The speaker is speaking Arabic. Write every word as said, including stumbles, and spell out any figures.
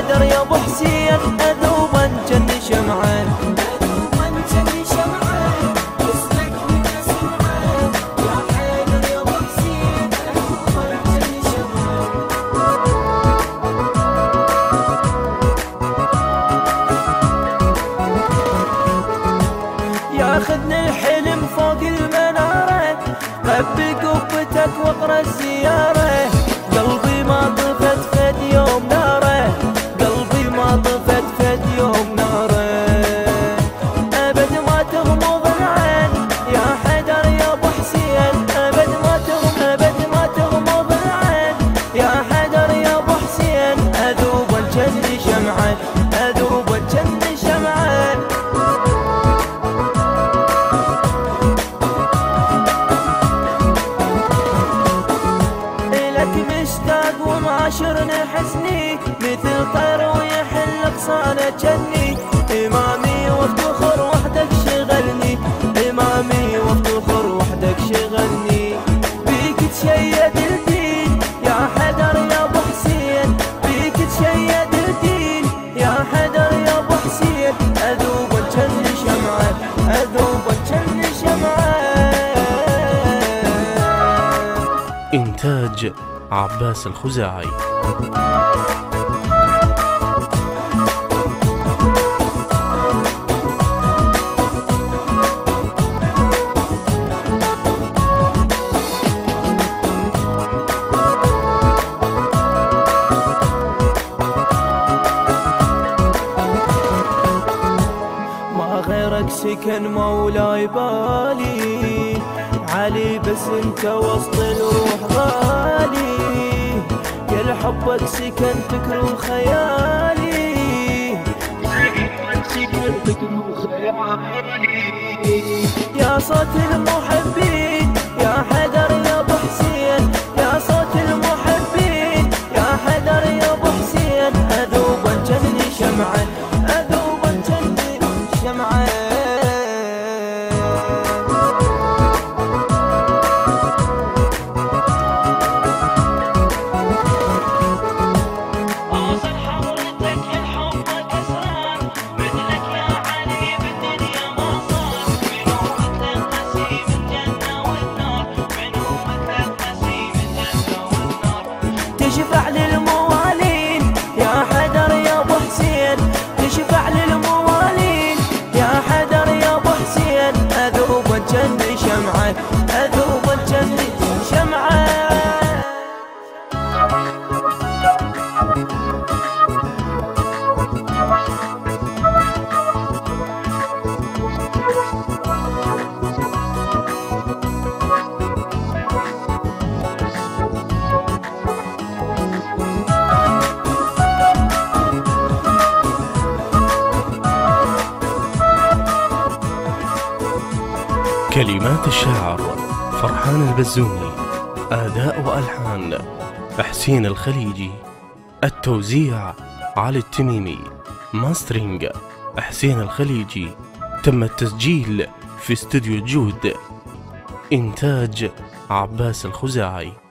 حيدر يا ابو حسين اذوبا جن شمعان. ياخذني الحلم فوق المنارة ربي قبتك واقرا الزيارة. قلبي ما طفت فد يوم ناره، قلبي ما طفت فد يوم ناره. ابد ما تغمض العين يا حيدر يا ابو حسين، ابد ما تغمض ابد ما تغمض العين يا حيدر يا ابو حسين. اذوب الجن شمعان، اذوب الجن شمعان. مشتاق ومعاشرنا حسني مثل طير ويحل اغصانه جني. امامي وافتخر وحدك شغلني، امامي وافتخر وحدك شغلني. بيك تشيد الدين يا حيدر يا ابو حسين، بيك تشيد الدين يا حيدر يا ابو حسين. اذوب الجن شمعان، اذوب الجن شمعان. إنتاج عباس الخزاعي. ما غيرك سكن مولاي بالي علي، بس انت وسط الروح غالي. يا حبك سكن فكر وخيالي، حبك سكن فكر وخيالي. يا صوت المحبين يا حيدر يا ابو حسين، يا صوت المحبين يا حيدر يا ابو حسين. اذوب الجن شمعان، اذوب الجن شمعان. تشفع للموالين يا حيدر يا ابو حسين، تشفع للموالين يا حيدر يا ابو حسين. اذوب الجن شمعان، اذوب الجن شمعان. كلمات الشاعر فرحان البزوني، أداء وألحان حسين الخليجي، التوزيع علي التميمي، ماسترينج حسين الخليجي. تم التسجيل في استوديو جود. إنتاج عباس الخزاعي.